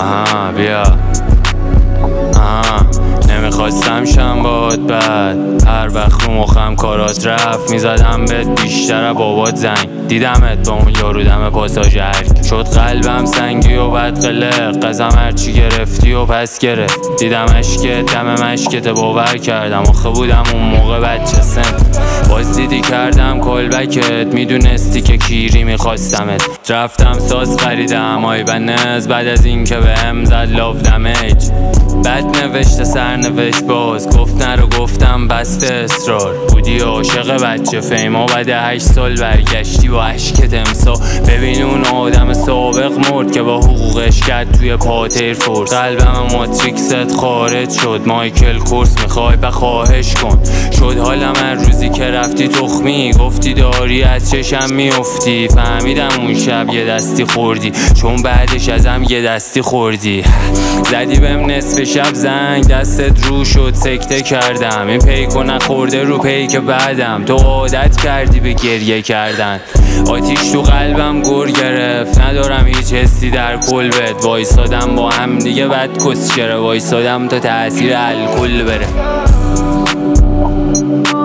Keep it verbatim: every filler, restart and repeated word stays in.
آها بیا آها نمیخواستم شم باد بد، هر وقت رو مخم کارات رفت میزدم بهت بیشتر بابات زنگ. دیدمت با اون یارو دم پاساژ هرک، شد قلبم سنگی و بد قلق، قزم هرچی گرفتی و پس گرفت. دیدم اشکت دم مشکت باور کردم، آخه بودم اون موقع بچه سن. باز دیدی کردم کلبکت، میدونستی که کیری میخواستمت. رفتم ساز خریدم آی بنز، بعد از این که به هم زد لاف دمیج. بد نوشته سرنوشت باز، گفت نرو گفتم بسته اصرار. بودی عاشق بچه فیما، بعد هشت سال برگشتی با عشقت امسا. ببین اون آدم سابق مرد که با حقوقش کرد توی پاتر فورس. قلبم ماتریکست خارج شد، مایکل کورس میخوای بخواهش کن. شد حالم هر روزی که رفتی تخمی، گفتی داری از چشم میافتی. فهمیدم اون شب یه دستی خوردی، چون بعدش ازم یه دستی خوردی. زدی بهم نصف شب زنگ، دستت رو شد سکته کردم. این پیکو نخورده رو پیک بعدم، تو عادت کردی به گریه کردن. آتیش تو قلبم گر گرفت، ندارم هیچ حسی در کلبت. وایسادم با هم دیگه بد کسچره، وایسادم تا تأثیر الکل بره.